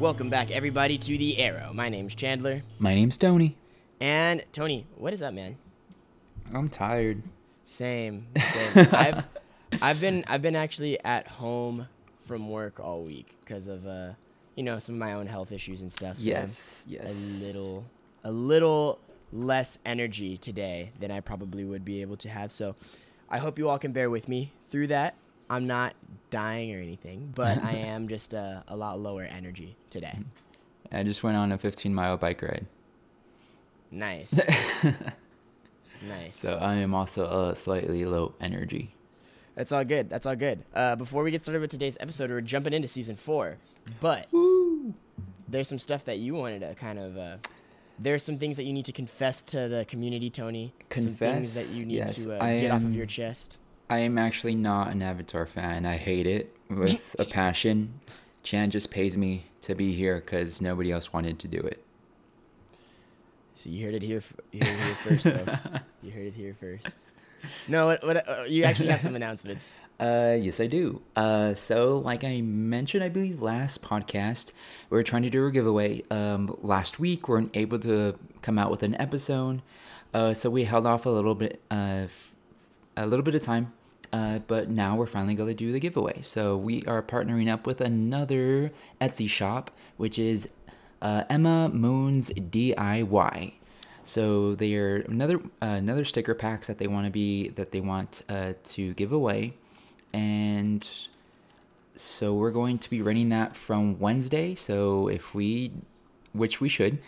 Welcome back, everybody, to The Arrow. My name's Chandler. My name's Tony. And, Tony, what is up, man? I'm tired. Same. I've been actually at home from work all week because of, some of my own health issues and stuff. So Yes. a little less energy today than I probably would be able to have. So I hope you all can bear with me through that. I'm not dying or anything, but I am just a lot lower energy today. I just went on a 15-mile bike ride. Nice. Nice. So I am also slightly low energy. That's all good. Before we get started with today's episode, we're jumping into season 4. But Woo! there's some stuff that you wanted to kind of... there's some things that you need to confess to the community, Tony. Some things that you need to get off of your chest. I am actually not an Avatar fan. I hate it with a passion. Chan just pays me to be here because nobody else wanted to do it. So you heard it here first, folks. You heard it here first. No, you actually have some announcements. Yes, I do. So like I mentioned, I believe last podcast, we were trying to do a giveaway. Last week, we weren't able to come out with an episode. So we held off a little bit of time. But now we're finally going to do the giveaway. So we are partnering up with another Etsy shop, which is Emma Moon's DIY. So they are another sticker packs that they want to give away, and so we're going to be running that from Wednesday. So which we should,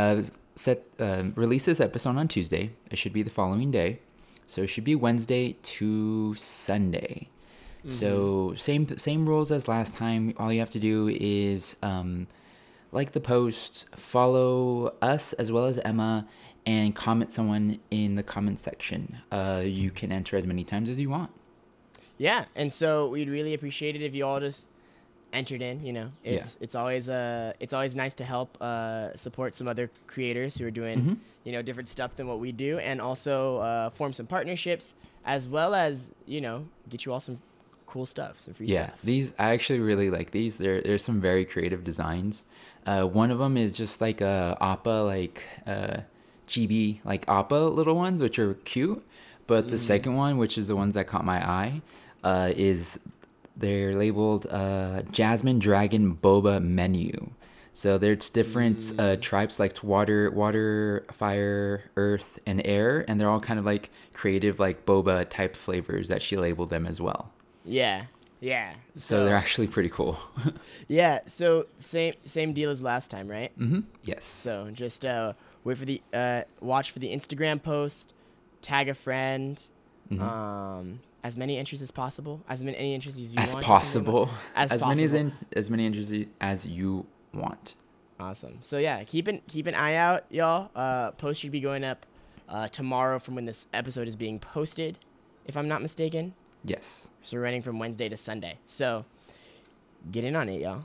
release this episode on Tuesday. It should be the following day. So it should be Wednesday to Sunday. Mm-hmm. So same rules as last time. All you have to do is like the post, follow us as well as Emma, and comment someone in the comment section. You can enter as many times as you want. Yeah, and so we'd really appreciate it if you all just entered in. It's always nice to help support some other creators who are doing different stuff than what we do, and also form some partnerships, as well as get you all some cool stuff, some free stuff. These I actually really like these. There's some very creative designs. One of them is just like a appa, chibi, like appa little ones, which are cute. But the second one, which is the ones that caught my eye, is they're labeled Jasmine Dragon Boba Menu. So there's different tribes like water, fire, earth, and air, and they're all kind of like creative, like boba type flavors that she labeled them as well. Yeah. So they're actually pretty cool. Yeah. So same deal as last time, right? Mm-hmm. Yes. So just wait for the watch for the Instagram post, tag a friend. Mm-hmm. As many entries as possible. As many entries as you want. As many entries as you want. Awesome. So yeah, keep an eye out, y'all. Post should be going up tomorrow from when this episode is being posted, if I'm not mistaken. Yes. So we're running from Wednesday to Sunday. So get in on it, y'all.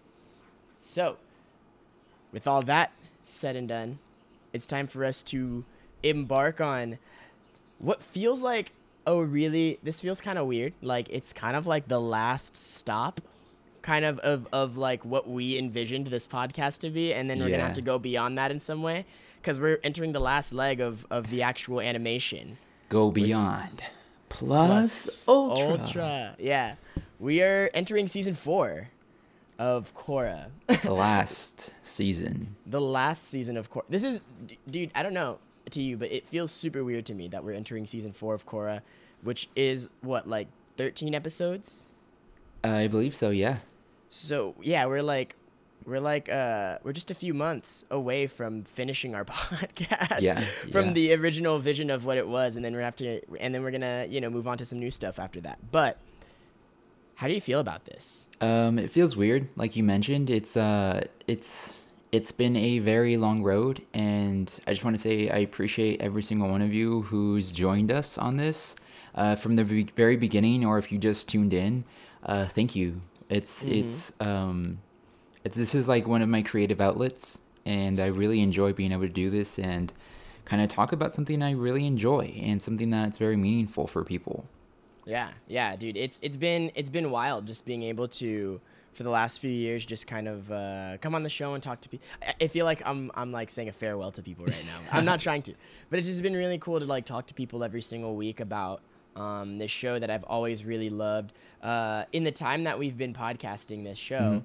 So with all that said and done, it's time for us to embark on what feels like this feels kind of weird. Like it's kind of like the last stop kind of like what we envisioned this podcast to be, and then we're gonna have to go beyond that in some way, because we're entering the last leg of the actual animation. Go beyond. Plus ultra. Yeah. We are entering season 4 of Korra. The last season. The last season of Korra. This is, dude, I don't know to you, but it feels super weird to me that we're entering season 4 of Korra, which is what, like 13 episodes? I believe so, yeah. So yeah, we're just a few months away from finishing our podcast from the original vision of what it was, and then we're gonna move on to some new stuff after that. But how do you feel about this? It feels weird, like you mentioned. It's been a very long road, and I just want to say I appreciate every single one of you who's joined us on this from the very beginning, or if you just tuned in. Thank you. This is like one of my creative outlets, and I really enjoy being able to do this and kind of talk about something I really enjoy and something that's very meaningful for people. Yeah, dude. It's been wild just being able to, for the last few years, just kind of come on the show and talk to people. I feel like I'm like saying a farewell to people right now. I'm not trying to, but it's just been really cool to like talk to people every single week about this show that I've always really loved. In the time that we've been podcasting this show,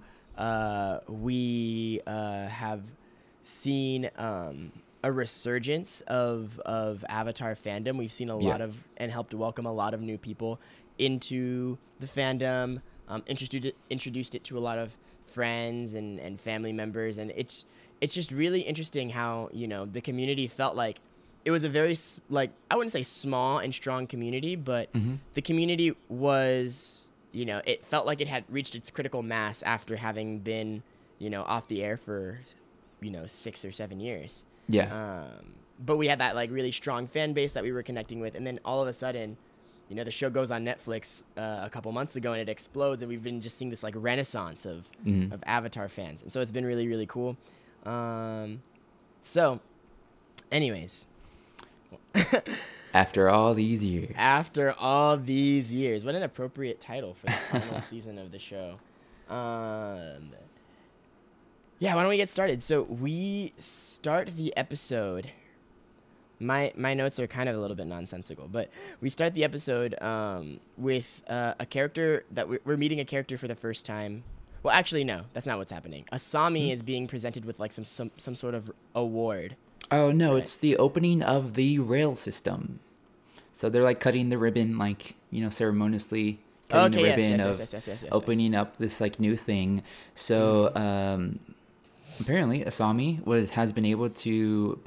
we have seen a resurgence of Avatar fandom. We've seen a lot of and helped welcome a lot of new people into the fandom. Introduced it to a lot of friends and family members, and it's just really interesting how the community felt like it was a very like I wouldn't say small and strong community, but the community was it felt like it had reached its critical mass after having been off the air for 6 or 7 years. Yeah. But we had that like really strong fan base that we were connecting with, and then all of a sudden, the show goes on Netflix a couple months ago, and it explodes, and we've been just seeing this like renaissance of Avatar fans, and so it's been really, really cool. So, anyways, After all these years. What an appropriate title for the final season of the show. Yeah, why don't we get started? So we start the episode. My notes are kind of a little bit nonsensical, but we start the episode with a character that we're meeting a character for the first time. Well, actually, no, that's not what's happening. Asami is being presented with like some sort of award. Oh no, Right. it's the opening of the rail system. So they're like cutting the ribbon, like ceremoniously cutting the ribbon yes. opening up this like new thing. So apparently Asami has been able to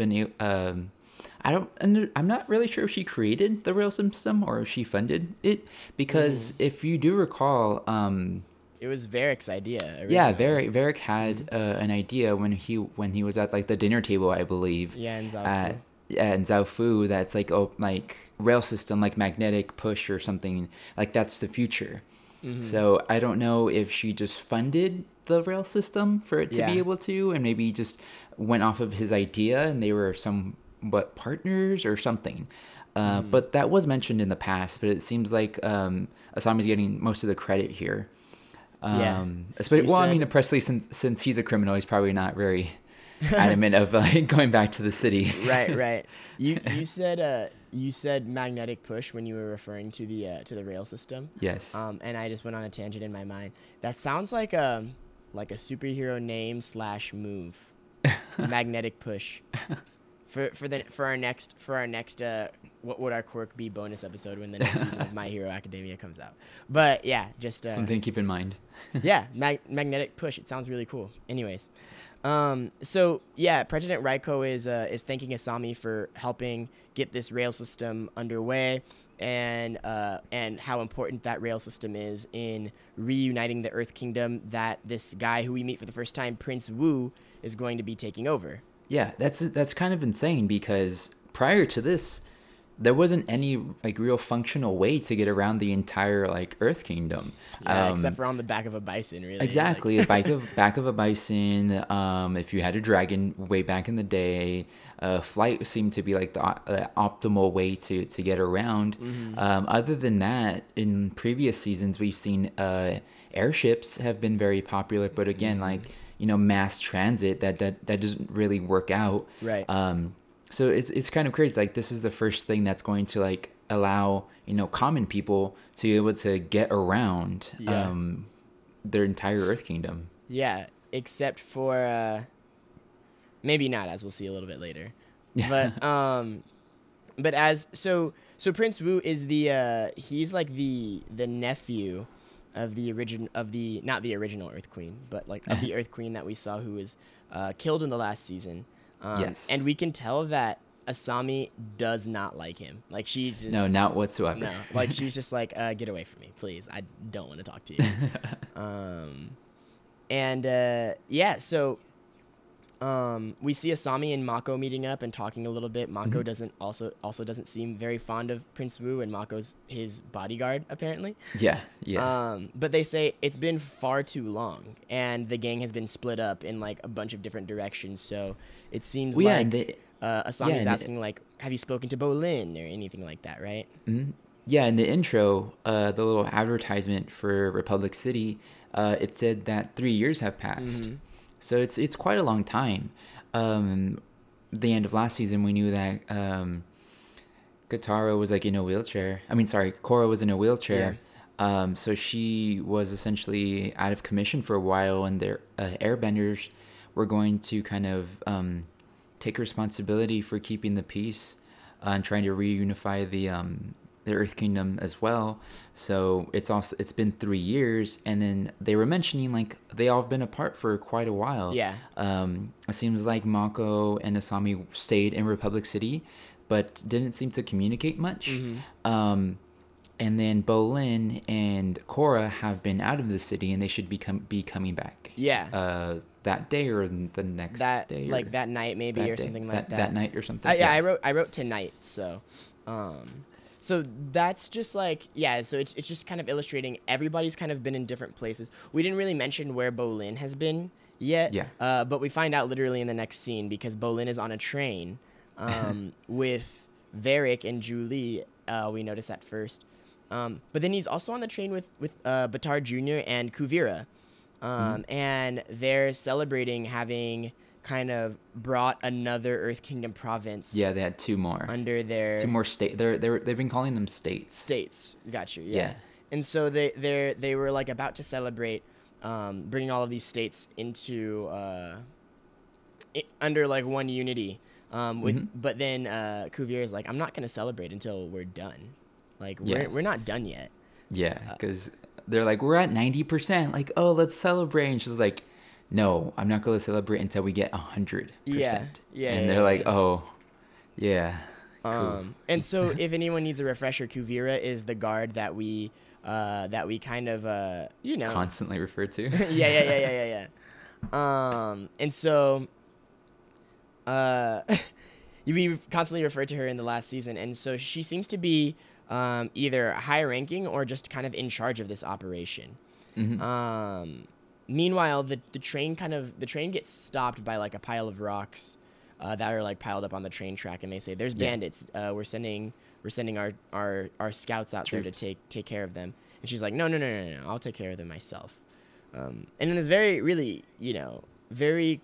I'm not really sure if she created the rail system or if she funded it, because if you do recall, It was Varric's idea. yeah, originally. Varric had an idea when he was at like the dinner table, I believe. Yeah, and Zaofu. In Zaofu, that's like like rail system, like magnetic push or something, like that's the future. So I don't know if she just funded the rail system for it to be Yeah. able to, and maybe just went off of his idea and they were somewhat partners or something. But that was mentioned in the past, but it seems like Asami's getting most of the credit here. Yeah. Especially, You I mean, said- Presley, since he's a criminal, he's probably not very adamant of going back to the city. Right. You said magnetic push when you were referring to the rail system. Yes. And I just went on a tangent in my mind. That sounds like a superhero name / move. Magnetic push. For our next what would our quirk be bonus episode when the next season of My Hero Academia comes out. But yeah, just Something to keep in mind. yeah, magnetic push. It sounds really cool. Anyways, so yeah, President Raiko is thanking Asami for helping get this rail system underway, and how important that rail system is in reuniting the Earth Kingdom that this guy who we meet for the first time, Prince Wu, is going to be taking over. Yeah, that's kind of insane, because prior to this, there wasn't any like real functional way to get around the entire like Earth Kingdom. Yeah, except for on the back of a bison, really. Exactly, back of a bison. If you had a dragon way back in the day, flight seemed to be like the optimal way to get around. Other than that, in previous seasons, we've seen airships have been very popular, but again, like mass transit that doesn't really work out. Right. So it's kind of crazy. Like, this is the first thing that's going to like allow common people to be able to get around their entire Earth Kingdom. Yeah, except for maybe not, as we'll see a little bit later. But as so Prince Wu is he's like the nephew of not the original Earth Queen, but like of the Earth Queen that we saw, who was killed in the last season. Yes. And we can tell that Asami does not like him. Like, she just No, not whatsoever. no, like she's just like, get away from me, please. I don't want to talk to you. So we see Asami and Mako meeting up and talking a little bit. Mako doesn't doesn't seem very fond of Prince Wu, and Mako's his bodyguard apparently. Yeah. But they say it's been far too long, and the gang has been split up in like a bunch of different directions. So it seems Asami's and asking like, have you spoken to Bolin or anything like that, right? Yeah, in the intro, the little advertisement for Republic City, it said that 3 years have passed. So it's quite a long time. The end of last season, we knew that Katara was like in a wheelchair. I mean, sorry, Korra was in a wheelchair. So she was essentially out of commission for a while, and their airbenders were going to kind of take responsibility for keeping the peace and trying to reunify the Earth Kingdom as well. So it's been 3 years, and then they were mentioning like they all have been apart for quite a while. Yeah. It seems like Mako and Asami stayed in Republic City, but didn't seem to communicate much. And then Bolin and Korra have been out of the city, and they should be coming back. Yeah. That day or the next day, like that night maybe, or something like that. That night or something. Yeah, I wrote tonight. So, so that's just like, yeah. So it's just kind of illustrating everybody's kind of been in different places. We didn't really mention where Bolin has been yet. Yeah. But we find out literally in the next scene, because Bolin is on a train, with Varric and Julie. We notice at first. But then he's also on the train with Bataar Jr. and Kuvira. And they're celebrating having kind of brought another Earth Kingdom province. Yeah, they had two more under their 2 more state. They've been calling them states. States, got you. Yeah. And so they were like about to celebrate, bringing all of these states into under like one unity. But then Kuvira is like, I'm not gonna celebrate until we're done. Like we're not done yet. Yeah, because they're like, we're at 90%. Like, oh, let's celebrate. And she's like, no, I'm not going to celebrate until we get 100%. Yeah. And they're like, oh, yeah. Cool. And so if anyone needs a refresher, Kuvira is the guard that we kind of constantly refer to. yeah. And so we constantly referred to her in the last season, and so she seems to be either high ranking or just kind of in charge of this operation. Meanwhile, the train gets stopped by like a pile of rocks that are like piled up on the train track, and they say, "There's bandits. We're sending our scouts out there to take care of them." And she's like, "No, I'll take care of them myself." And then it's very, really, very.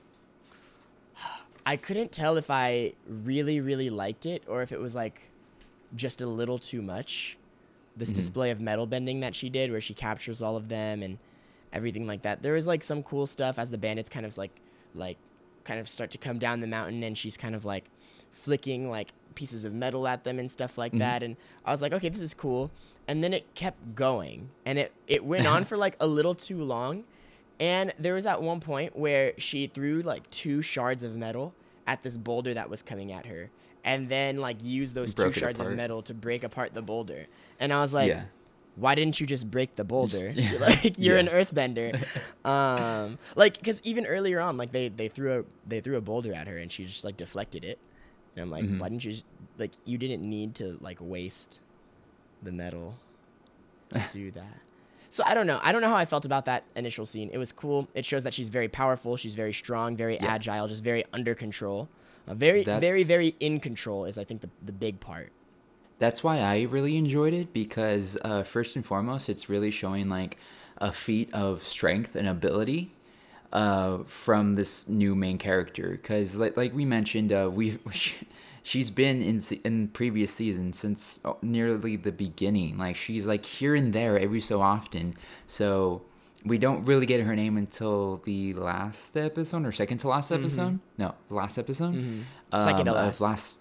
I couldn't tell if I really, really liked it or if it was like just a little too much. This display of metal bending that she did, where she captures all of them and everything like that. There was like some cool stuff as the bandits kind of kind of start to come down the mountain, and she's kind of like flicking like pieces of metal at them and stuff like that. And I was like, okay, this is cool. And then it kept going, and it went on for like a little too long. And there was at one point where she threw like 2 shards of metal at this boulder that was coming at her, and then like used those 2 shards of metal to break apart the boulder. And I was like, why didn't you just break the boulder? Like, you're an earthbender. Like, because even earlier on, like they threw a boulder at her, and she just like deflected it. And I'm like, why didn't you like, you didn't need to like waste the metal to do that. So I don't know how I felt about that initial scene. It was cool. It shows that she's very powerful. She's very strong, very agile, just very under control. Very in control is, I think, the big part. That's why I really enjoyed it, because first and foremost, it's really showing like a feat of strength and ability from this new main character. Because like we mentioned, she's been in previous seasons since nearly the beginning. Like, she's like here and there every so often. So we don't really get her name until the last episode, or second to last episode. No, the last episode. Second to last.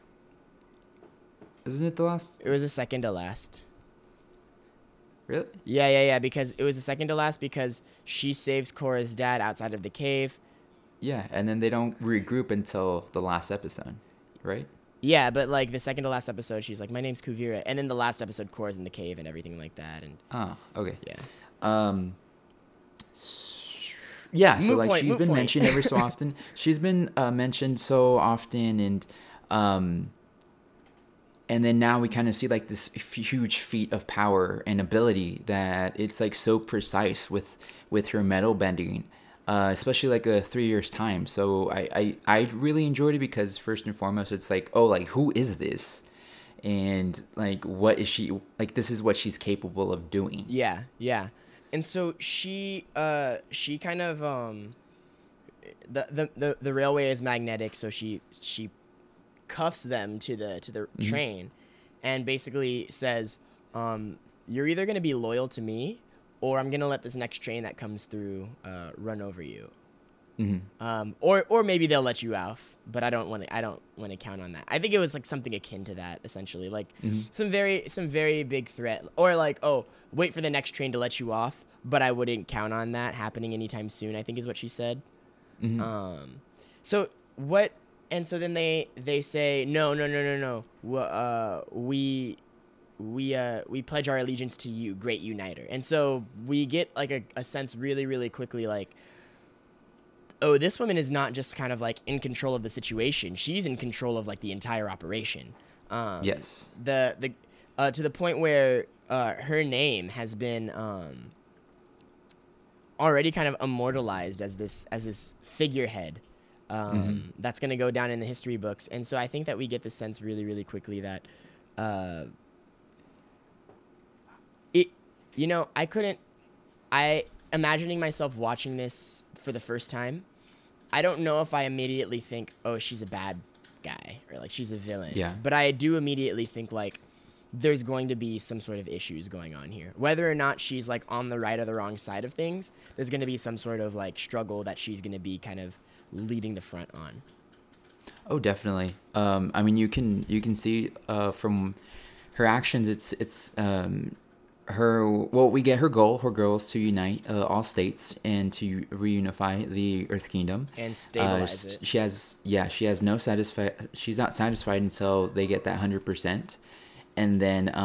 Isn't it the last? It was the second to last. Really? Yeah. Because it was the second to last, because she saves Korra's dad outside of the cave. Yeah, and then they don't regroup until the last episode, right? Yeah, but like the second to last episode, she's like, "My name's Kuvira," and then the last episode, Korra's in the cave and everything like that. And okay. Yeah. Yeah. So like, she's been mentioned every so often. She's been mentioned so often, and then now we kind of see like this huge feat of power and ability that it's like so precise with her metal bending. Especially like a 3 years time. So I really enjoyed it, because first and foremost, it's like, oh, like, who is this? and like what is she like? This is what she's capable of doing. Yeah, yeah. And so she kind of the railway is magnetic, so she cuffs them to the train, and basically says, "You're either gonna be loyal to me, or I'm gonna let this next train that comes through run over you." Or maybe they'll let you off, but I don't want to count on that. I think it was like something akin to that, essentially, like some very big threat, or like, oh, wait for the next train to let you off, but I wouldn't count on that happening anytime soon, I think is what she said. So what? And so then they say no. We pledge our allegiance to you, great uniter. And so we get like a sense really quickly, like, oh, this woman is not just kind of like in control of the situation. She's in control of like the entire operation. Yes. The to the point where her name has been already kind of immortalized as this figurehead that's going to go down in the history books. And so I think that we get the sense really quickly that imagining myself watching this for the first time, I don't know if I immediately think, oh, she's a bad guy or like she's a villain. Yeah. But I do immediately think like there's going to be some sort of issues going on here. Whether or not she's like on the right or the wrong side of things, there's going to be some sort of like struggle that she's going to be kind of leading the front on. Oh, definitely. I mean, you can see from her actions, it's we get her goal is to unite all states and to reunify the Earth Kingdom and stabilize it. She's not satisfied until they get that 100%, and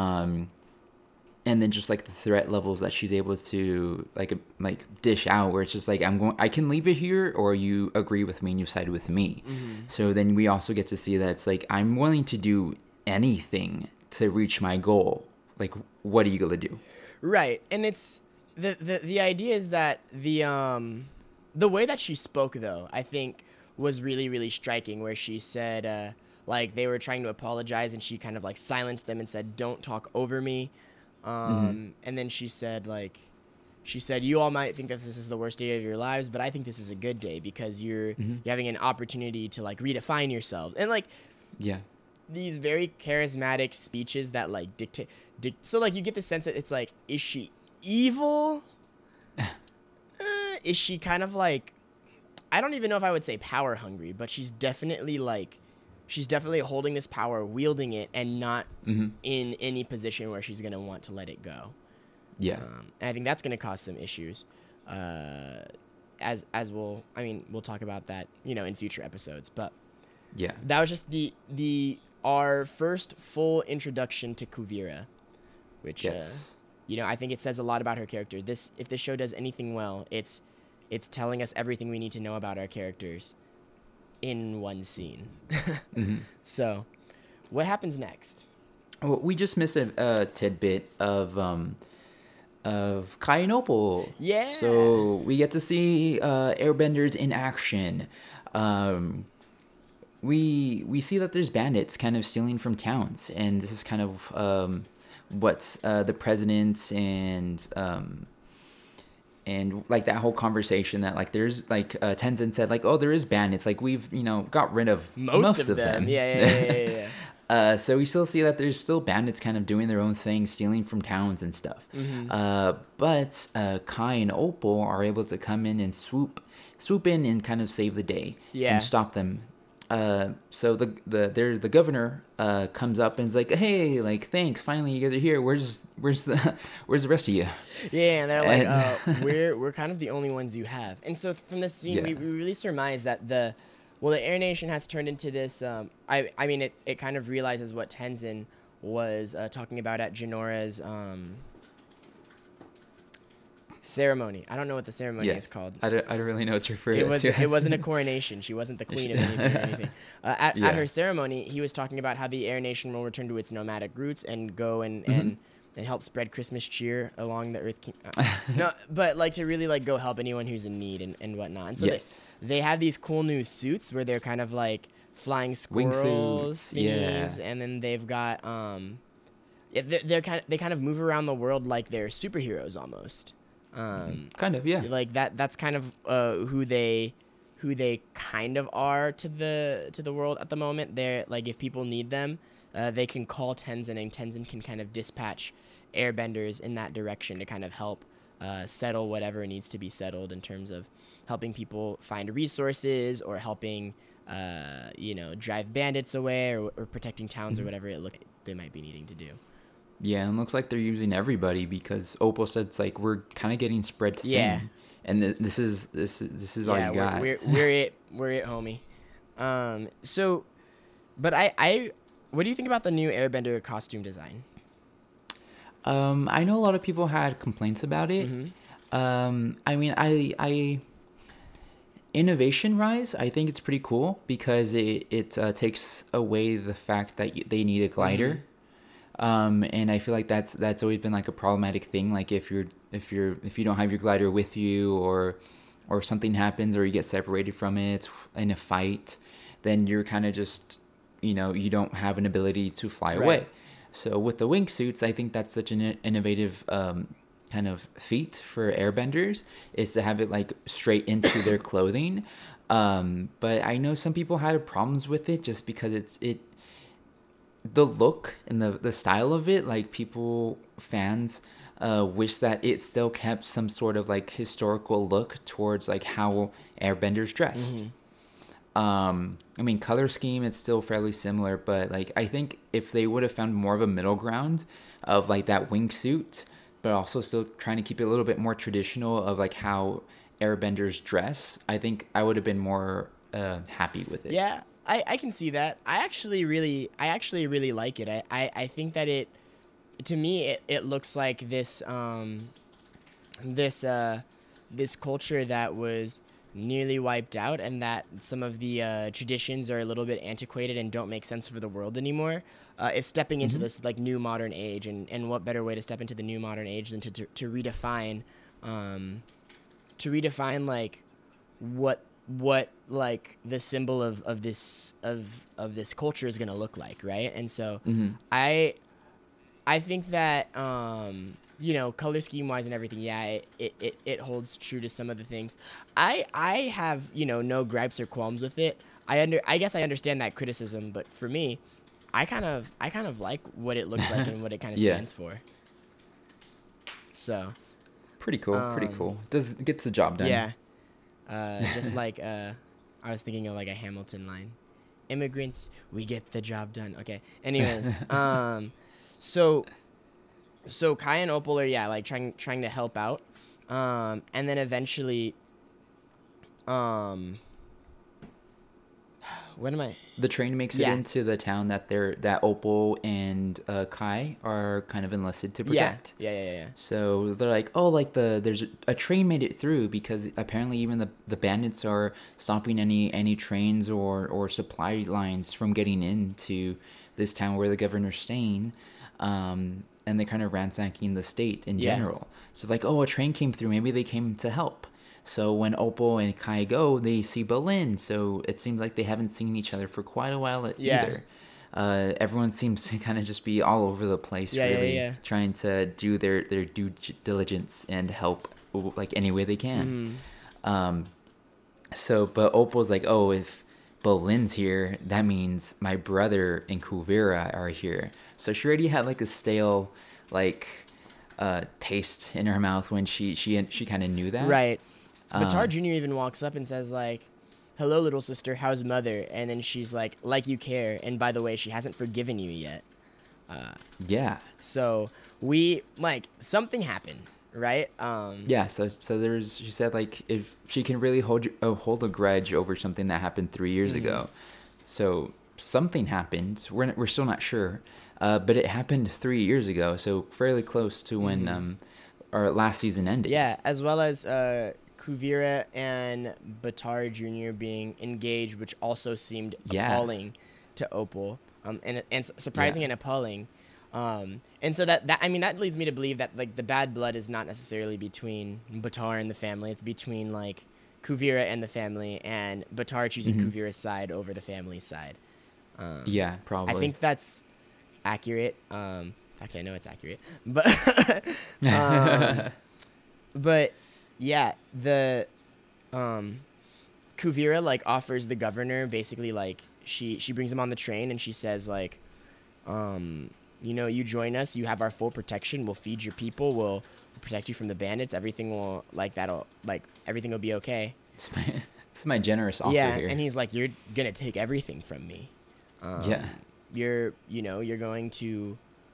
then just like the threat levels that she's able to like dish out, where it's just like I can leave it here, or you agree with me and you side with me. So then we also get to see that it's like I'm willing to do anything to reach my goal. Like, what are you gonna do? Right, and it's the idea is that the way that she spoke, though, I think was really striking. Where she said, like they were trying to apologize, and she kind of like silenced them and said, "Don't talk over me." And then she said, "You all might think that this is the worst day of your lives, but I think this is a good day because you're having an opportunity to like redefine yourself." And like, yeah. These very charismatic speeches that like dictate. So like you get the sense that it's like, is she evil? Is she kind of like, I don't even know if I would say power hungry, but she's definitely holding this power, wielding it, and not in any position where she's gonna want to let it go. Yeah. And I think that's gonna cause some issues. As we'll talk about that, in future episodes. But yeah, that was just our first full introduction to Kuvira, which I think it says a lot about her character. If this show does anything well, it's telling us everything we need to know about our characters in one scene. So, what happens next? Well, we just missed a tidbit of Kai and Opal. Yeah. So we get to see airbenders in action. We see that there's bandits kind of stealing from towns, and this is kind of what the president and like that whole conversation that like there's like Tenzin said like, oh, there is bandits, like we've got rid of most of them. Yeah. So we still see that there's still bandits kind of doing their own thing, stealing from towns and stuff. But Kai and Opal are able to come in and swoop in and kind of save the day and stop them. So the governor comes up and is like, hey, like, thanks, finally you guys are here. Where's the rest of you? Yeah, and they're like, we're kind of the only ones you have. And so from this scene, we really surmise that the Air Nation has turned into this. It kind of realizes what Tenzin was talking about at Jinora's ceremony. I don't know what the ceremony is called. I don't really know what to refer to. It wasn't a coronation. She wasn't the queen of anything or anything. At her ceremony, he was talking about how the Air Nation will return to its nomadic roots and go and help spread Christmas cheer along the Earth. No, but like to really like go help anyone who's in need and whatnot. And so they have these cool new suits where they're kind of like flying squirrels Wingsuits, yeah. thingies, and then they've got yeah, they kind of move around the world like they're superheroes almost. Kind of, yeah. Like that's kind of who they kind of are to the world at the moment. They're like, if people need them, they can call Tenzin, and Tenzin can kind of dispatch airbenders in that direction to kind of help settle whatever needs to be settled in terms of helping people find resources, or helping drive bandits away, or protecting towns, or whatever they might be needing to do. Yeah, and it looks like they're using everybody, because Opal said it's like we're kind of getting spread thin. Yeah. And this is all you got. We're it, homie. So, but I what do you think about the new Airbender costume design? I know a lot of people had complaints about it. I mean, I innovation rise, I think it's pretty cool, because it takes away the fact that they need a glider. And I feel like that's always been like a problematic thing. Like if you don't have your glider with you, or something happens, or you get separated from it in a fight, then you're kind of just, you don't have an ability to fly away. So with the wingsuits, I think that's such an innovative kind of feat for airbenders, is to have it like straight into their clothing. But I know some people had problems with it, just because the look and the style of it, like fans wish that it still kept some sort of like historical look towards like how airbenders dressed. I mean, color scheme, it's still fairly similar, but like I think if they would have found more of a middle ground of like that wingsuit, but also still trying to keep it a little bit more traditional of like how airbenders dress, I think I would have been more happy with it. Yeah, I can see that. I actually really like it. I think that to me it looks like this this culture that was nearly wiped out, and that some of the traditions are a little bit antiquated and don't make sense for the world anymore, is stepping into this like new modern age, and what better way to step into the new modern age than to redefine like what like the symbol of this culture is gonna look like, right? And so I think that color scheme wise and everything, yeah, it holds true to some of the things. I have no gripes or qualms with it. I guess I understand that criticism, but for me, I kind of like what it looks like and what it kind of stands for. So pretty cool. Gets the job done. Yeah. Just like I was thinking of like a Hamilton line. Immigrants, we get the job done. Okay. Anyways, so Kai and Opal are like trying to help out, and then eventually, what am I? The train makes it into the town that Opal and Kai are kind of enlisted to protect. Yeah. So they're like, oh, like there's a train made it through, because apparently even the bandits are stopping any trains or supply lines from getting into this town where the governor's staying. And they're kind of ransacking the state in general. So like, oh, a train came through. Maybe they came to help. So when Opal and Kai go, they see Bolin. So it seems like they haven't seen each other for quite a while either. Everyone seems to kind of just be all over the place, trying to do their due diligence and help like any way they can. But Opal's like, oh, if Bolin's here, that means my brother and Kuvira are here. So she already had like a stale taste in her mouth when she kind of knew that. Right. Baatar Jr. even walks up and says like, hello, little sister, how's mother? And then she's like you care. And by the way, she hasn't forgiven you yet. So we something happened, right? So she said like if she can really hold a grudge over something that happened 3 years ago. So something happened. We're still not sure. But it happened 3 years ago, so fairly close to when our last season ended. Yeah, as well as Kuvira and Baatar Jr. being engaged, which also seemed appalling to Opal, and surprising and appalling. And so that leads me to believe that like the bad blood is not necessarily between Baatar and the family. It's between like Kuvira and the family, and Baatar choosing Kuvira's side over the family's side. Yeah, probably. I think that's accurate. Actually, I know it's accurate, but but yeah, the Kuvira like offers the governor basically like she brings him on the train and she says like, you know, you join us, you have our full protection. We'll feed your people. We'll protect you from the bandits. Everything will everything will be okay. It's my generous offer Yeah, here. and he's like, you're gonna take everything from me. Yeah. You're going to.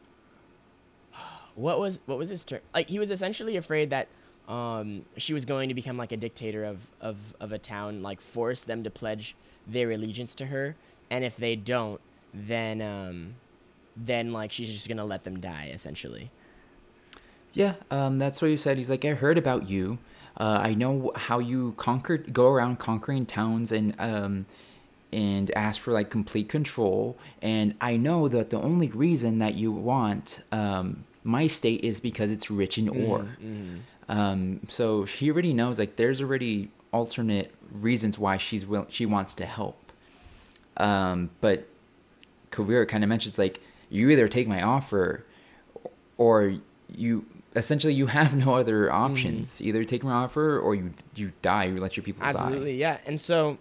What was his term? Like he was essentially afraid that she was going to become like a dictator of a town, like force them to pledge their allegiance to her, and if they don't, then like she's just gonna let them die essentially. Yeah, that's what he said. He's like, I heard about you. I know how you go around conquering towns and ask for like complete control. And I know that the only reason that you want my state is because it's rich in ore. So he already knows like there's already alternate reasons why she wants to help. But Kuvira kind of mentions like, you either take my offer or you have no other options. Either take my offer or you die, you let your people die. Absolutely, yeah. And so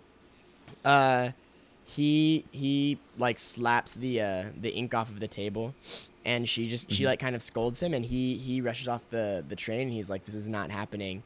he like slaps the ink off of the table, and she like kind of scolds him, and he rushes off the train, and he's like, this is not happening.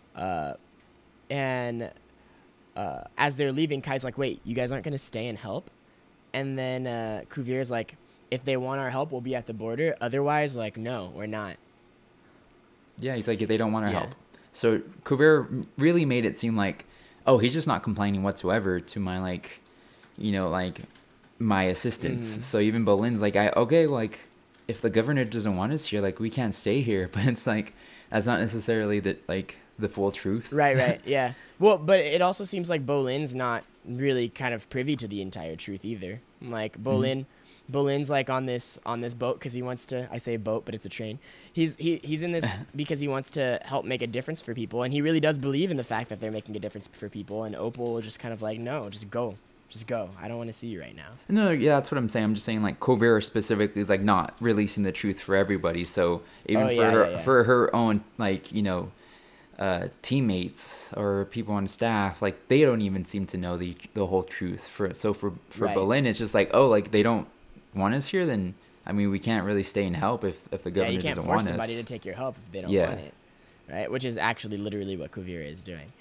And as they're leaving, Kai's like, wait, you guys aren't gonna stay and help? And then Kuvira's like, if they want our help, we'll be at the border. Otherwise, like, no, we're not. Yeah, he's like, they don't want our help. So Kuvira really made it seem like, oh, he's just not complaining whatsoever to my, like, you know, like, my assistants. So even Bolin's like, like, if the governor doesn't want us here, like, we can't stay here. But it's like, that's not necessarily the full truth. Right, yeah. Well, but it also seems like Bolin's not really kind of privy to the entire truth either. Like, Bolin's like on this boat because he wants to. I say boat, but it's a train. He's in this because he wants to help make a difference for people, and he really does believe in the fact that they're making a difference for people. And Opal just kind of like, no, just go. I don't want to see you right now. No, yeah, that's what I'm saying. I'm just saying like Kuvira specifically is like not releasing the truth for everybody. So even for her own like, you know, teammates or people on staff, like they don't even seem to know the whole truth. For Bolin, it's just like, oh, like they don't want us here, then I mean we can't really stay and help if the government doesn't want us. You can't force somebody to take your help if they don't want it, right? Which is actually literally what Kuvira is doing.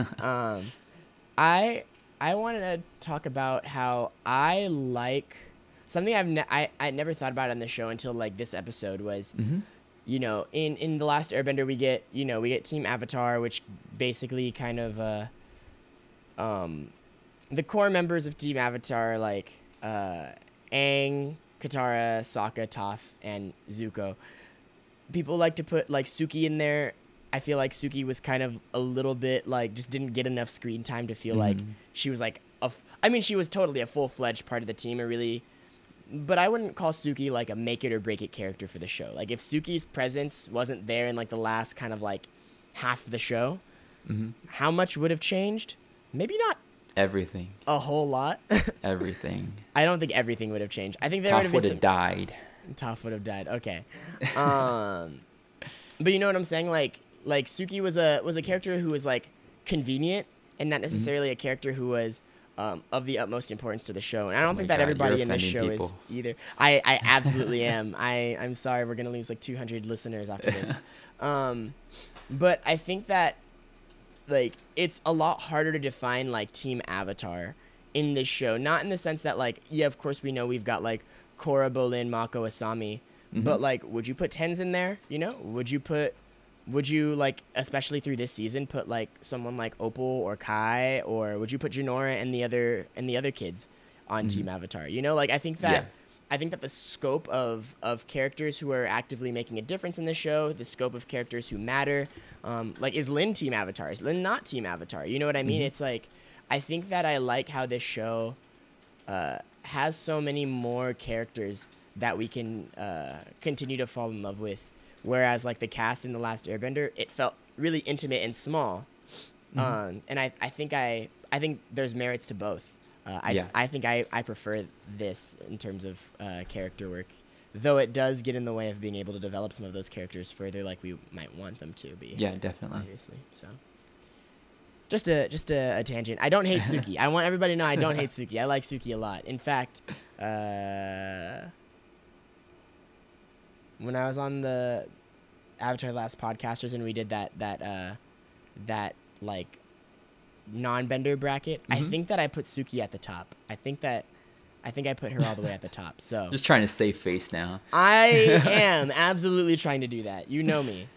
I wanted to talk about how I like something I never thought about on the show until like this episode was, you know, in The Last Airbender we get Team Avatar, which basically kind of the core members of Team Avatar are like Aang, Katara, Sokka, Toph, and Zuko. People like to put like Suki in there. I feel like Suki was kind of a little bit like just didn't get enough screen time to feel like she was like she was totally a full-fledged part of the team and really, but I wouldn't call Suki like a make it or break it character for the show. Like if Suki's presence wasn't there in like the last kind of like half of the show, how much would have changed? Maybe not everything. A whole lot. Everything. I don't think everything would have changed. I think there would have died. Toph would have died. Okay. But you know what I'm saying? Like Suki was a character who was like convenient and not necessarily a character who was of the utmost importance to the show. And I don't think that everybody in this show is either. I absolutely am. I'm sorry, we're gonna lose like 200 listeners after this. But I think that like it's a lot harder to define like Team Avatar in this show. Not in the sense that like, yeah, of course we know we've got like Korra, Bolin, Mako, Asami, but like, would you put Tens in there? You know, would you like, especially through this season, put like someone like Opal or Kai, or would you put Jinora and the other kids on Team Avatar? You know, like I think that the scope of characters who are actively making a difference in the show, the scope of characters who matter, like is Lin Team Avatar? Is Lin not Team Avatar? You know what I mean? It's like, I think that I like how this show has so many more characters that we can continue to fall in love with. Whereas like the cast in The Last Airbender, it felt really intimate and small. And I think there's merits to both. I think I prefer this in terms of character work, though it does get in the way of being able to develop some of those characters further, like we might want them to be. Yeah, definitely. Obviously, so. Just a tangent. I don't hate Suki. I want everybody to know I don't hate Suki. I like Suki a lot. In fact, when I was on the Avatar: The Last Podcasters and we did that like non-bender bracket, I think that I put Suki at the top. I think I put her all the way at the top. So Just trying to save face now. I am absolutely trying to do that. You know me.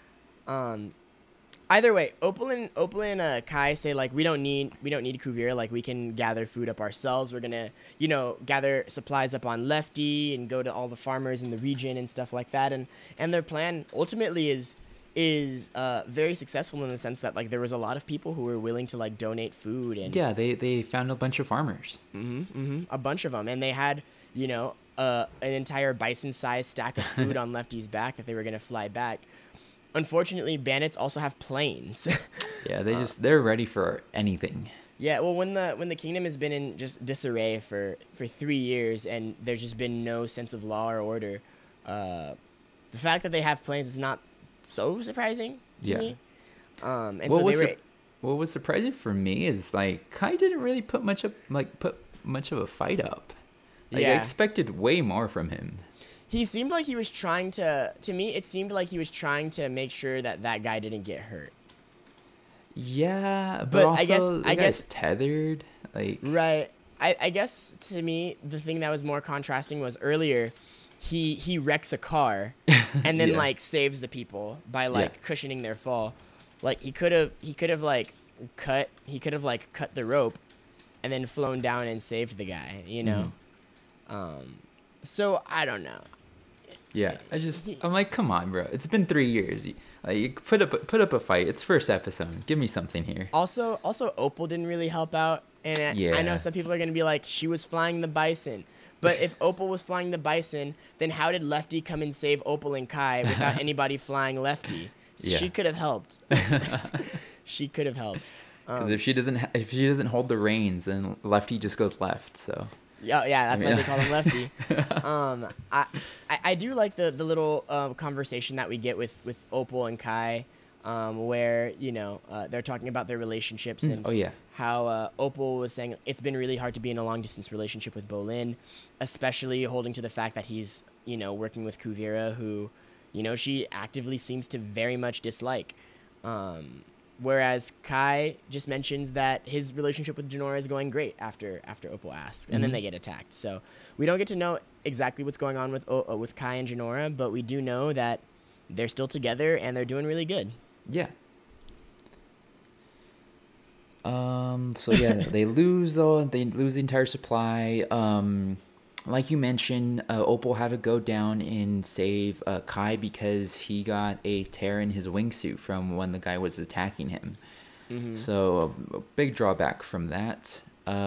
Either way, Opal and Kai say like we don't need Kuvira, like we can gather food up ourselves. We're gonna gather supplies up on Lefty and go to all the farmers in the region and stuff like that. And their plan ultimately is very successful in the sense that like there was a lot of people who were willing to like donate food and they found a bunch of farmers. A bunch of them, and they had an entire bison-sized stack of food on Lefty's back that they were gonna fly back. Unfortunately, bandits also have planes. Yeah, they're ready for anything. Yeah, well, when the kingdom has been in just disarray for 3 years and there's just been no sense of law or order, the fact that they have planes is not so surprising to me. And what was surprising for me is like Kai didn't really put much of a fight up. Like, I expected way more from him. He seemed like he was trying to me, it seemed like he was trying to make sure that guy didn't get hurt. Yeah, but also I guess tethered. Like, right. I guess to me, the thing that was more contrasting was earlier, he wrecks a car and then like saves the people by like cushioning their fall. Like he could have cut the rope and then flown down and saved the guy, So I don't know. Yeah, I'm like, come on, bro. It's been 3 years. Like, you put up a fight. It's first episode. Give me something here. Also, Opal didn't really help out, and I know some people are gonna be like, she was flying the bison. But if Opal was flying the bison, then how did Lefty come and save Opal and Kai without anybody flying Lefty? Yeah. She could have helped. She could have helped. Because if she doesn't hold the reins, then Lefty just goes left. So. Yeah, that's why they call him Lefty. I do like the little conversation that we get with Opal and Kai, where they're talking about their relationships and how Opal was saying it's been really hard to be in a long distance relationship with Bolin, especially holding to the fact that he's working with Kuvira, who she actively seems to very much dislike. Whereas Kai just mentions that his relationship with Jinora is going great after Opal asks, and then they get attacked. So we don't get to know exactly what's going on with Kai and Jinora, but we do know that they're still together and they're doing really good. Yeah. So yeah, they lose the entire supply. Like you mentioned, Opal had to go down and save Kai because he got a tear in his wingsuit from when the guy was attacking him. Mm-hmm. So a big drawback from that.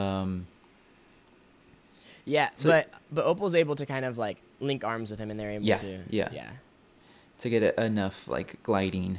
Yeah, but Opal's able to kind of like link arms with him, and they're able to get enough like gliding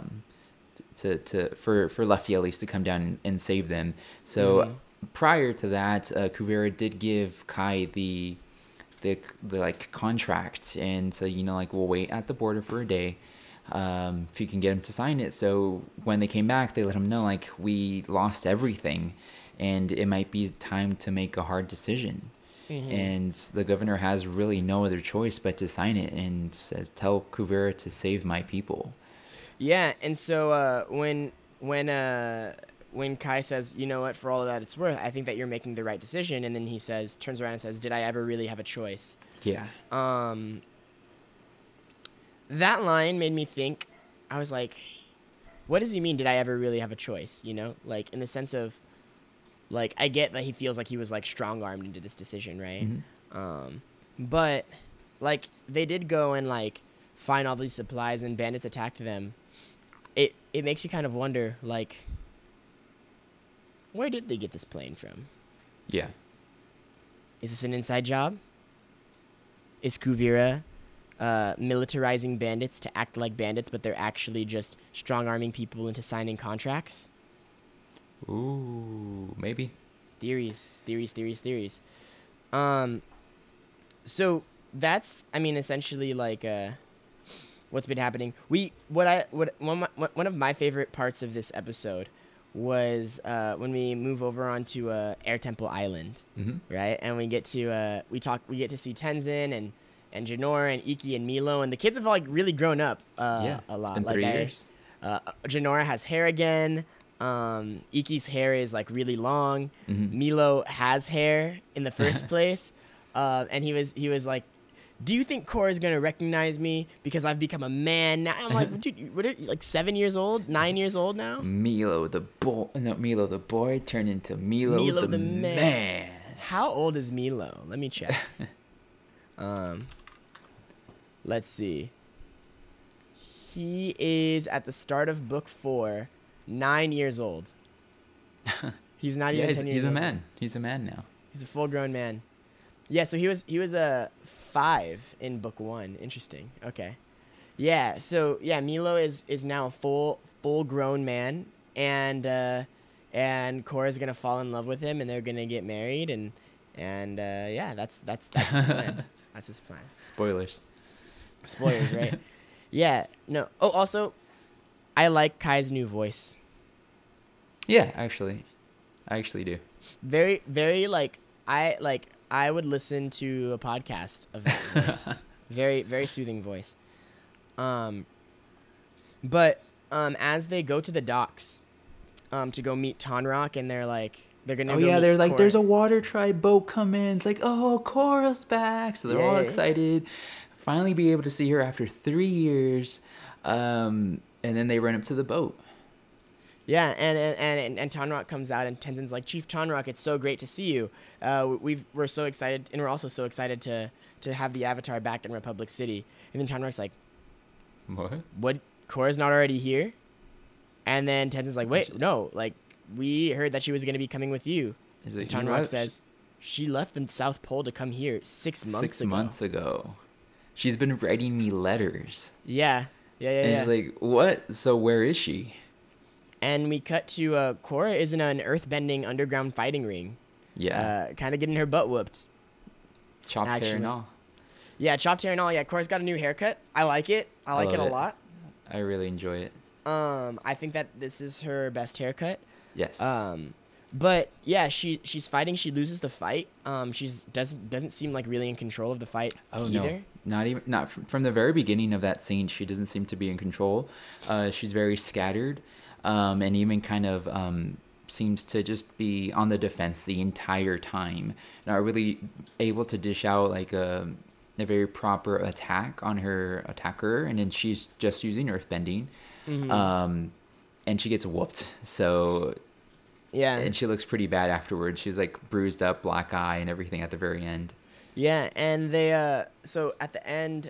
for Lefty at least to come down and save them. So prior to that, Kuvira did give Kai the like contract, and so we'll wait at the border for a day if you can get him to sign it. So when they came back, they let him know like we lost everything, and it might be time to make a hard decision. And the governor has really no other choice but to sign it and says, tell Kuvira to save my people. Yeah, and so when Kai says, you know what, for all of that it's worth, I think that you're making the right decision, and then he turns around and says, did I ever really have a choice? Yeah. That line made me think, I was like, what does he mean, did I ever really have a choice? Like in the sense of, like, I get that he feels like he was like strong-armed into this decision, right? But like they did go and like find all these supplies and bandits attacked them. It makes you kind of wonder, like, where did they get this plane from? Yeah. Is this an inside job? Is Kuvira militarizing bandits to act like bandits, but they're actually just strong-arming people into signing contracts? Ooh, maybe. Theories. So that's, I mean, essentially like what's been happening. One of my favorite parts of this episode was when we move over onto Air Temple Island, Mm-hmm. right? And we get to we get to see Tenzin and Janora and Iki and Milo, and the kids have like really grown up Yeah, a it's lot. been Like 3 years. Janora has hair again. Iki's hair is like really long. Mm-hmm. Milo has hair in the first place, and he was like, "Do you think Korra's gonna recognize me because I've become a man now?" I'm like, "Dude, what are you, like 7 years old, 9 years old now?" Milo the boy turned into Milo the man. How old is Milo? Let me check. Let's see. He is at the start of book 4, 9 years old. He's not Yeah, even 10 years he's a old. man. He's a man now. He's a full-grown man. Yeah, so he was a 5 in book 1. Interesting. Okay. Yeah, so yeah, Milo is now a full-grown man, and Korra's gonna fall in love with him, and they're gonna get married, and yeah, that's his plan. That's his plan. Spoilers. Spoilers, right? Yeah. No. Oh, also, I like Kai's new voice. Yeah, actually, I actually do. Very, very I would listen to a podcast of that voice. Very, very soothing voice. But as they go to the docks, to go meet Tonrock, and they're gonna. Oh go yeah, meet they're like, Korra. there's a water tribe boat coming. It's like, oh, Korra's back. So they're all Yeah. excited. Finally be able to see her after 3 years. And then they run up to the boat. Yeah, and Tonrock comes out, and Tenzin's like, "Chief Tonrock, it's so great to see you. We're so excited, and we're also so excited to have the Avatar back in Republic City." And then Tonrock's like, "What? Korra's not already here?" And then Tenzin's like, "Wait, no, like we heard that she was gonna be coming with you." Is And it Tonrock says, "She left the South Pole to come here 6 months ago." 6 months ago. She's been writing me letters. Yeah. And she's like, what? So where is she? And we cut to Korra is in an earthbending underground fighting ring. Yeah. Kind of getting her butt whooped. Chopped hair actually. and all. Yeah, chopped hair and all. Yeah, Korra's got a new haircut. I like it. I like it a love it. lot. I really enjoy it. I think that this is her best haircut. Yes. But yeah, she's fighting. She loses the fight. Doesn't seem like really in control of the fight Oh either. no, not from the very beginning of that scene. She doesn't seem to be in control. She's very scattered, and even kind of seems to just be on the defense the entire time. Not really able to dish out like a very proper attack on her attacker, and then she's just using earthbending, and she gets whooped. So. Yeah. And she looks pretty bad afterwards. She was like bruised up, black eye, and everything at the very end. Yeah, and they so at the end,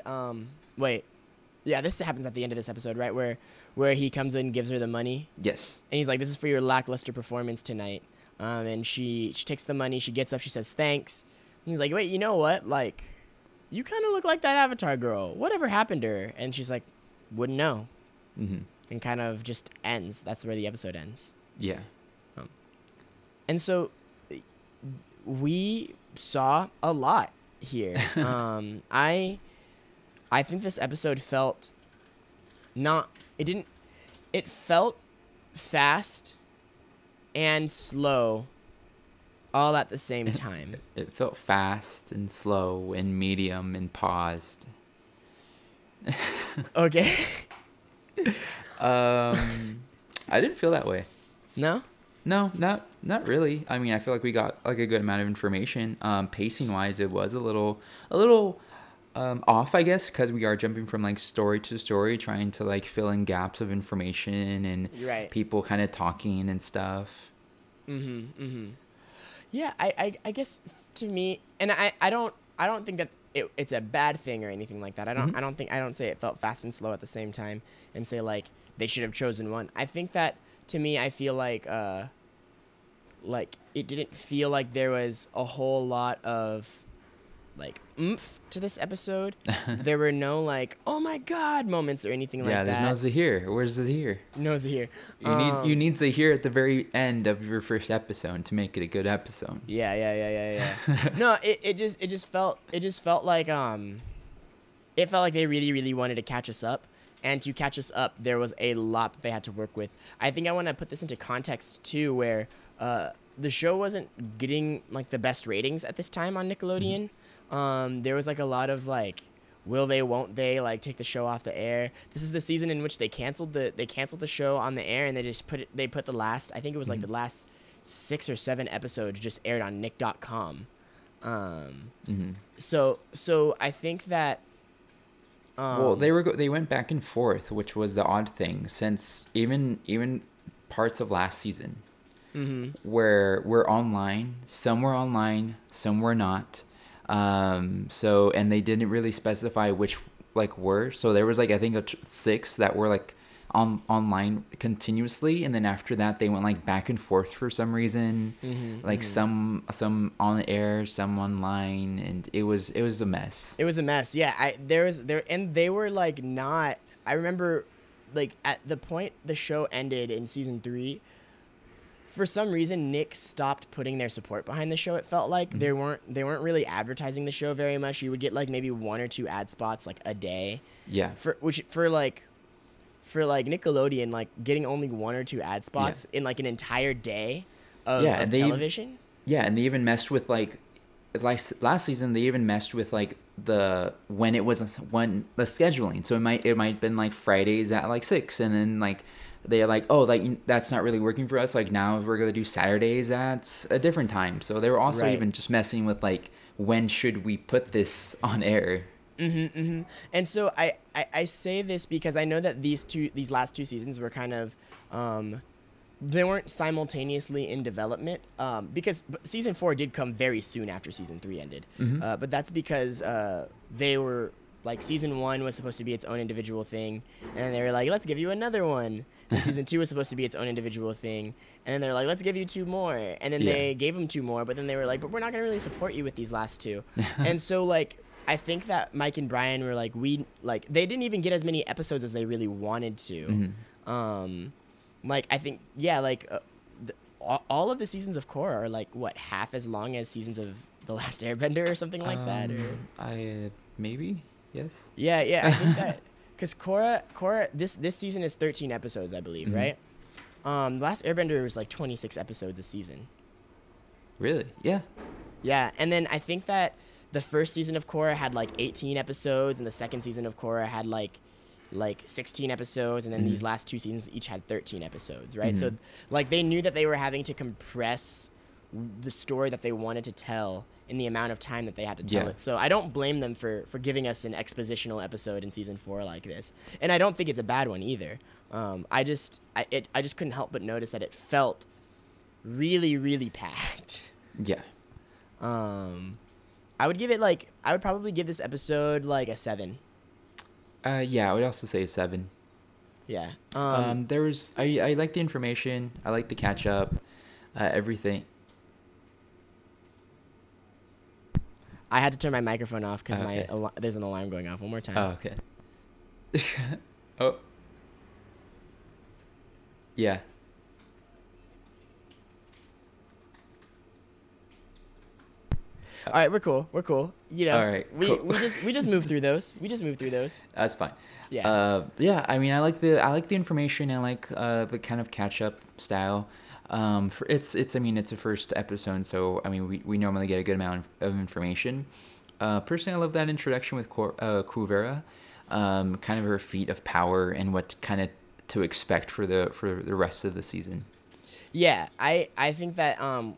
this happens at the end of this episode, right? Where he comes in and gives her the money, Yes. and he's like, "This is for your lackluster performance tonight." And she takes the money, she gets up, she says thanks. And he's like, "Wait, you know what? Like, you kind of look like that Avatar girl. Whatever happened to her?" And she's like, "Wouldn't know." Mm-hmm. And kind of just ends. That's where the episode ends. Yeah. And so we saw a lot here. I think this episode felt it felt fast and slow all at the same time. It felt fast and slow and medium and paused. Okay. I didn't feel that way. No? No, not really. I mean, I feel like we got like a good amount of information. Pacing wise, it was a little off, I guess, because we are jumping from like story to story, trying to like fill in gaps of information and Right. people kind of talking and stuff. Yeah, I guess to me, and I don't think that it's a bad thing or anything like that. I don't say it felt fast and slow at the same time and say like they should have chosen one. I think that to me, I feel like it didn't feel like there was a whole lot of like oomph to this episode. There were no like oh my god moments or anything like that. Yeah, there's no Zahir. Where's Zahir? No Zahir. You need Zahir at the very end of your first episode to make it a good episode. Yeah. No, it just felt like it felt like they really wanted to catch us up. And to catch us up, there was a lot that they had to work with. I think I want to put this into context too, where the show wasn't getting like the best ratings at this time on Nickelodeon. There was like a lot of like, will they, won't they, like take the show off the air. This is the season in which they canceled the show on the air, and they put the last, I think it was like the last 6 or 7 episodes just aired on Nick.com. So I think that. Well, they went back and forth, which was the odd thing, since even parts of last season, where we're online, some were not. So, and they didn't really specify which like were. So there was like I think 6 that were like online continuously, and then after that they went like back and forth for some reason, some on the air, some online, and it was a mess. It was a mess. Yeah, and they were like not. I remember, like at the point the show ended in season 3. For some reason, Nick stopped putting their support behind the show. It felt like they weren't really advertising the show very much. You would get like maybe 1 or 2 ad spots like a day. Yeah. For Nickelodeon, like getting only 1 or 2 ad spots in like an entire day of television. And they even messed with like last season. They even messed with like the scheduling. So it might have been like Fridays at like 6, and then like they're like, oh, like that's not really working for us. Like now we're gonna do Saturdays at a different time. So they were also even just messing with like when should we put this on air. And so I say this because I know that these last 2 seasons were kind of they weren't simultaneously in development because season 4 did come very soon after season 3 ended. But that's because they were like season 1 was supposed to be its own individual thing, and they were like, let's give you another one. And season 2 was supposed to be its own individual thing, and then they're like, let's give you 2 more. And then they gave them 2 more, but then they were like, but we're not gonna really support you with these last 2. And so like I think that Mike and Brian were like, they didn't even get as many episodes as they really wanted to. Like I think all of the seasons of Korra are like what, half as long as seasons of The Last Airbender or something like that, or maybe yes. Yeah, I think that because Korra this season is 13 episodes, I believe, right? The Last Airbender was like 26 episodes a season. Really? Yeah. Yeah, and then I think that the first season of Korra had like 18 episodes, and the second season of Korra had like 16 episodes, and then these last 2 seasons each had 13 episodes, right? So like they knew that they were having to compress the story that they wanted to tell in the amount of time that they had to tell it. So I don't blame them for giving us an expositional episode in season 4 like this, and I don't think it's a bad one either. I just couldn't help but notice that it felt really packed. Yeah. I would probably give this episode like a 7. Yeah, I would also say a 7. Yeah. I like the information. I like the catch up, everything. I had to turn my microphone off because there's an alarm going off. One more time. Oh, okay. Oh. Yeah. All right, we're cool. You know, all right, cool. we just move through those. That's fine. Yeah. Yeah. I mean, I like the information. I like the kind of catch up style. It's a first episode, so I mean we normally get a good amount of information. Personally, I love that introduction with Kuvera, kind of her feat of power and what kind of to expect for the rest of the season. Yeah, I think that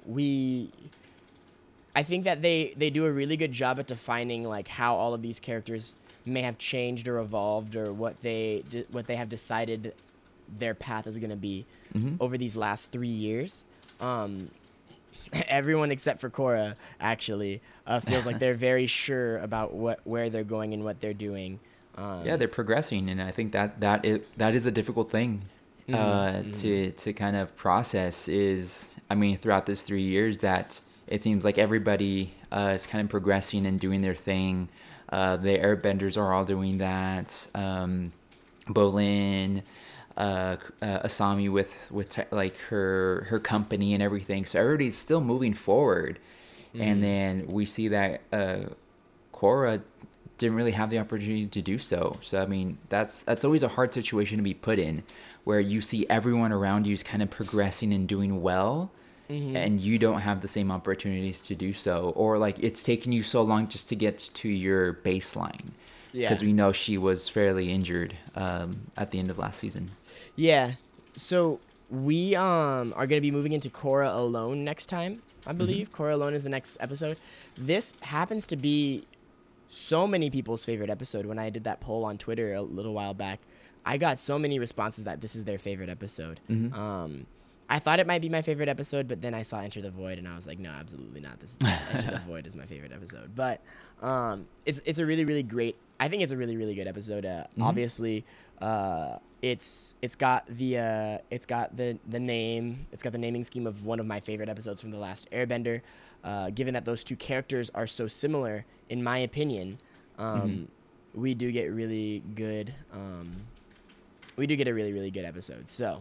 I think that they do a really good job at defining like how all of these characters may have changed or evolved, or what they have decided their path is going to be over these last 3 years. Everyone except for Korra actually feels like they're very sure about where they're going and what they're doing. Yeah, they're progressing, and I think that is a difficult thing to kind of process. Is, I mean, throughout this 3 years that it seems like everybody is kind of progressing and doing their thing. The airbenders are all doing that. Bolin, Asami with like her company and everything. So everybody's still moving forward. And then we see that Korra didn't really have the opportunity to do so. So I mean, that's always a hard situation to be put in, where you see everyone around you is kind of progressing and doing well, and you don't have the same opportunities to do so, or like it's taking you so long just to get to your baseline. Yeah. Because we know she was fairly injured at the end of last season. Yeah. So we are gonna be moving into Korra Alone next time, I believe. Korra Alone is the next episode. This happens to be so many people's favorite episode. When I did that poll on Twitter a little while back, I got so many responses that this is their favorite episode. I thought it might be my favorite episode, but then I saw Enter the Void, and I was like, no, absolutely not. This Enter the Void is my favorite episode. But it's a really, really great. I think it's a really, really good episode. Obviously, it's got the naming scheme of one of my favorite episodes from The Last Airbender. Given that those two characters are so similar, in my opinion, we do get really good. We do get a really, really good episode. So.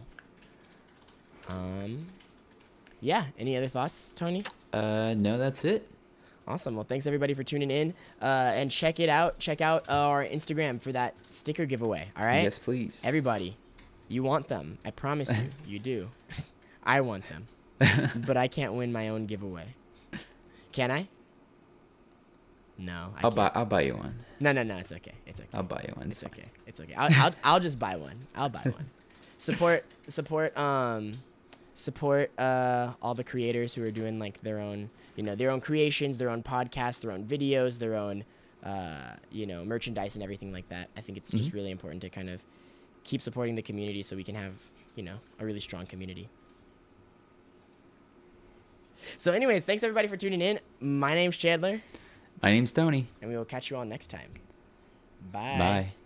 Yeah. Any other thoughts, Tony? No, that's it. Awesome. Well, thanks everybody for tuning in. And check it out. Check out our Instagram for that sticker giveaway. All right. Yes, please. Everybody, you want them. I promise you, you do. I want them, but I can't win my own giveaway. Can I? No. I'll buy you one. No. It's okay. It's okay. I'll buy you one. It's okay. It's okay. I'll just buy one. I'll buy one. Support all the creators who are doing like their own creations, their own podcasts, their own videos, their own merchandise and everything like that. I think it's just really important to kind of keep supporting the community so we can have a really strong community. So anyways, thanks everybody for tuning in. My name's Chandler. My name's Tony. And we will catch you all next time. Bye. Bye.